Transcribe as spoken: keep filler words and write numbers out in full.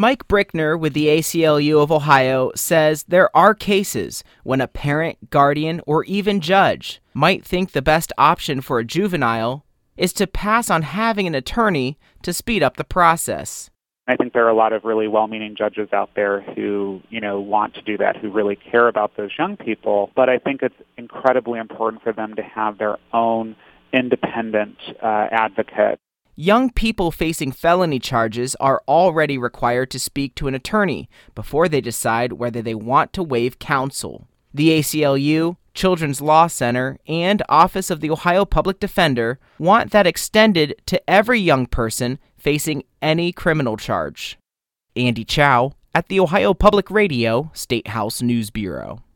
Mike Brickner with the A C L U of Ohio says there are cases when a parent, guardian, or even judge might think the best option for a juvenile is to pass on having an attorney to speed up the process. I think there are a lot of really well-meaning judges out there who, you know, want to do that, who really care about those young people. But I think it's incredibly important for them to have their own independent uh, advocate. Young people facing felony charges are already required to speak to an attorney before they decide whether they want to waive counsel. The A C L U, Children's Law Center, and Office of the Ohio Public Defender want that extended to every young person facing any criminal charge. Andy Chow at the Ohio Public Radio State House News Bureau.